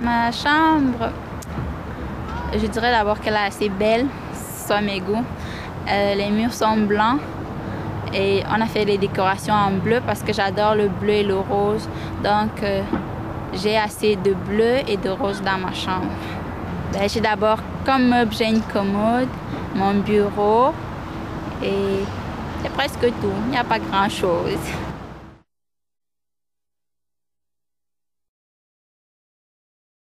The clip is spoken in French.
Ma chambre, je dirais d'abord qu'elle est assez belle, soit mes goûts. Les murs sont blancs et on a fait les décorations en bleu parce que j'adore le bleu et le rose. Donc, j'ai assez de bleu et de rose dans ma chambre. J'ai d'abord comme meuble, j'ai une commode, mon bureau et c'est presque tout. Il n'y a pas grand-chose.